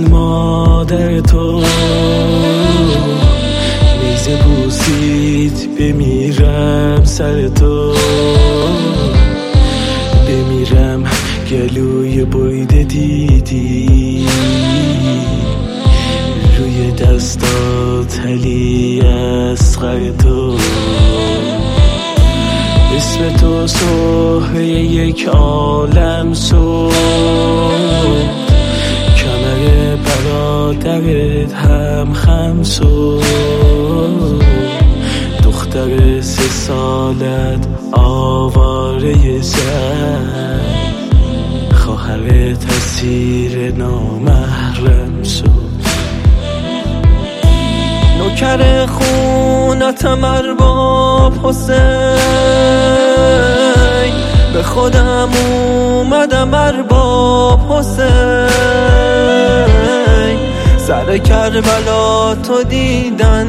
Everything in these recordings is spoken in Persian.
مادر تو نیزه بوسید بمیرم سر تو، بمیرم گلوی بریده دیدی روی دستات علی اصغر تو، اسم تو سهره یک عالم سود، کمر برادرت هم خم سود، دختر 3 سالت آواره زن، خواهرت اسیر نامحرم شد. نوکر خونتم ارباب حسین، به خودم اومدم ارباب حسین، سر کربلا تو دیدن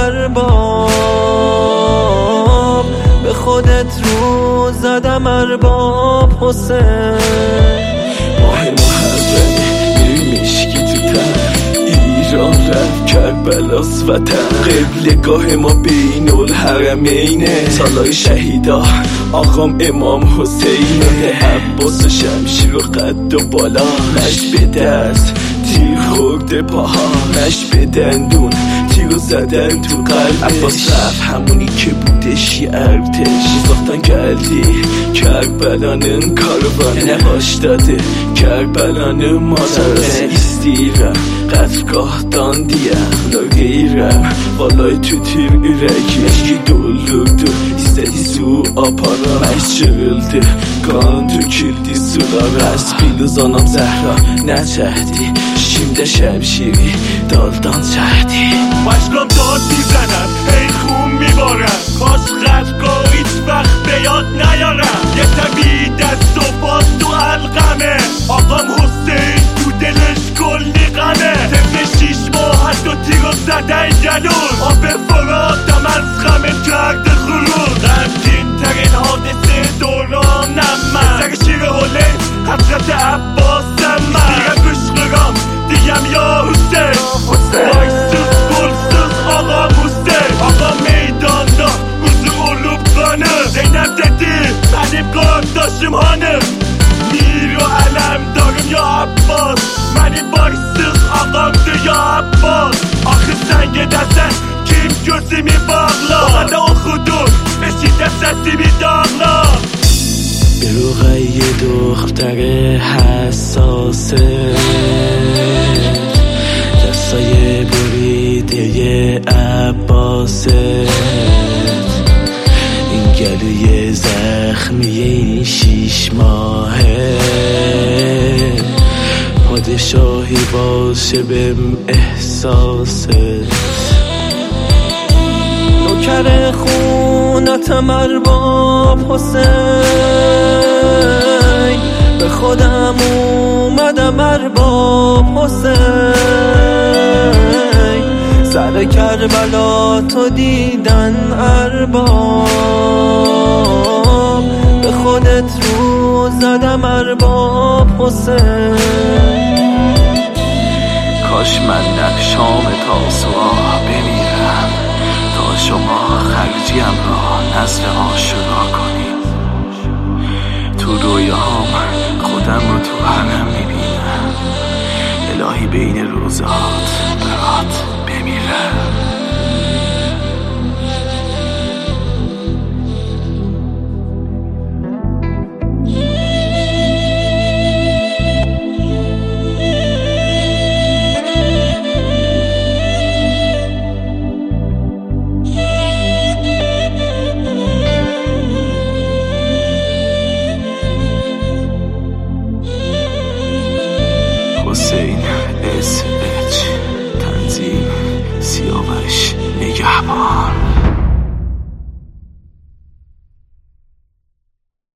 ارباب، به خودت رو زدم ارباب حسین. ماه محرمه میری مشکی تو تن، ایران رفت کربلاس وطن، قبلگاه ما بین الحرمینه، سالای شهیدا آقام امام حسینه، عباس و شمشیر و قد و بالا، نش به دست تیر خورده پاها، نش به دندون تیرو زدن تو قلبش، عباس رفت همونی که بودش یه ارتش، ساختن کردی کربلانın karvanı başladı, Kerbela'nın manzarası, isteyrəm qətgahdan deyəm qeyrəm, vallahi tütür ürək eşki doldurdu, istedi su apara, mərz çığıldı, qan töküldü sulara, Spiluz anam Zəhra nə çəkdi, şimdi şəmşiri daldan çəkdi. başkam داد میزنم هی خون میبارم، کاش خطگاه هیچ وقت به یاد نیارم، یه طبیعی دست و باز تو حلقمه، آقام حسین تو دلش کلی غمه، طبق 6 ماه حتی تیرو زدن گلون، آب فراتم از غمه کرده خرون، غمگین ترین حادثه دورانم من، سر شیر حله حضرت عباسم من، دیگه بشقرام دیگم یا حسین، وایسوز گلسوز آقا حسین، آقا میدان دا حضور علوب خانه، زینب دیدی منیم قارداشم هانم، میر و علم دارم یا عباس، منیم وایسوز آقام ده یا عباس، آخه سنگ دستن کیم gözü mi bağla، bana okudum beşikte sesimi dağla. به روغای دختر حساسه، دستای بریده عباسه، این گلوی زخمی این 6 ماهه، پادشاهی باشه بهم احساسه. نوکر خونتم ارباب حسین، به خودم اومدم ارباب حسین، سر کربلا تو دیدن ارباب، به خودت رو زدم ارباب حسین. کاش من در شام تاسوعا بمیرم، تا شما خرجیم را نزد عاشقا کنیم، تو رویاهام خودم رو تو حرم میبینم، الهی بین روزات برات بمیرم. حسین SH تنظیم سیاوش نگهبان.